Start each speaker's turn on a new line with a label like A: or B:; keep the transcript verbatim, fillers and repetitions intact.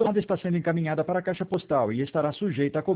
A: chamada está sendo encaminhada para a caixa postal e estará sujeita a